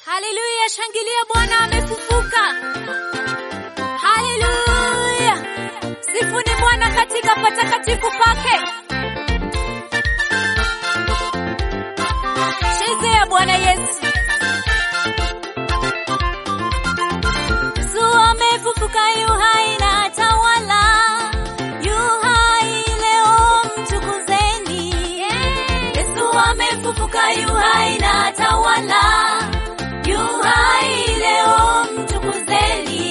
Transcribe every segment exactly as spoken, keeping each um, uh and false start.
Haleluya, shangilia Bwana amefufuka. Haleluya. Sifuni Bwana katika patakatifu pake. Chezea Bwana Yesu. Yesu amefufuka, yu hai na atawala. Yu hai leo, mtukuzeni. Yesu amefufuka, yu hai na atawala. Yu hai leo, mtukuzeni.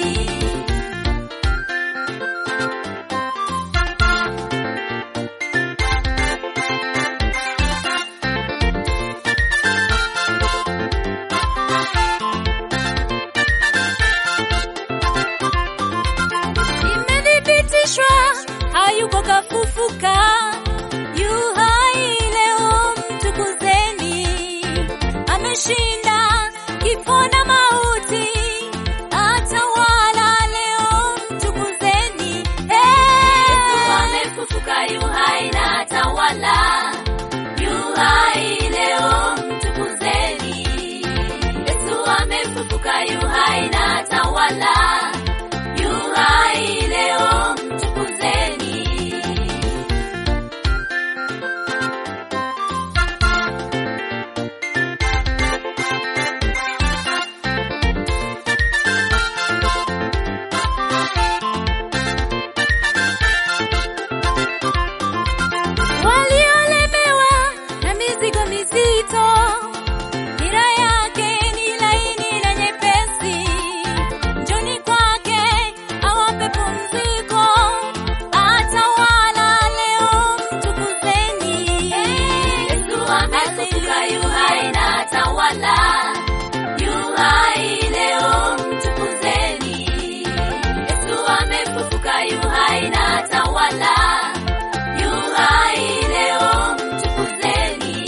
Imethibitishwa, hayuko kafufuka. Yu hai leo, mtukuzeni. Ameshinda kifo na mauti, atawala leo, mtukuzeni. Yesu amefufuka, yu hai na atawala. Yu hai leo, mtukuzeni. Yesu amefufuka, yu hai na atawala. Yu hai leo, mtukuzeni. Waliolemewa na mizigo mizito, nira yake ni laini na nyepesi. Njoni kwake awape pumziko, atawala leo, mtukuzeni. Yesu amefufuka, yu hai na atawala. Yu hai leo, mtukuzeni. Yesu amefufuka, yu hai na atawala. Yu hai leo, mtukuzeni.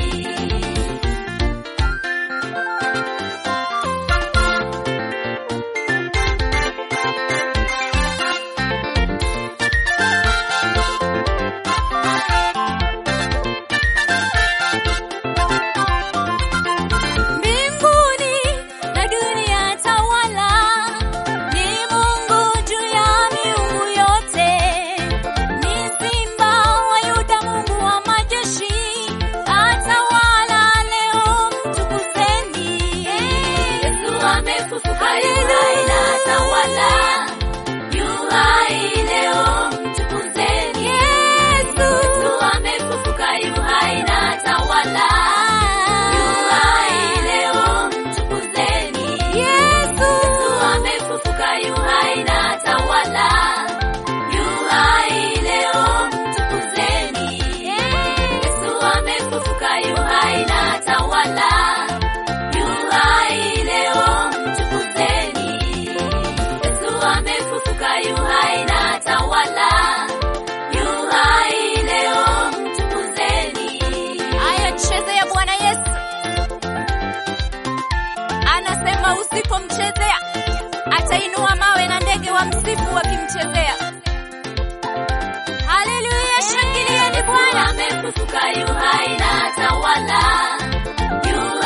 Mbinguni na dunia tawala, ni Mungu juu ya miungu yote. Ni Simba wa Yuda, Mungu wa majeshi, atawala leo, mtukuzeni. Yesu amefufuka, yu hai na atawala. Yu hai leo, mtukuzeni. Yesu amefufuka, yu hai na atawala. Yu hai leo, mtukuzeni. Yesu amefufuka, yu hai na atawala. Yu hai leo, mtukuzeni. Yesu amefufuka, yu hai na atawala. Yu hai leo, mtukuzeni. Yesu amefufuka, yu hai na atawala. Yu hai leo, mtukuzeni. Aya, chezea Bwana Yesu. Anasema usipomchezea atainua mawe na ndege wa msifu wakimchezea. Haleluya, shangilieni Bwana. Amefufuka, yu hai na atawala. Yu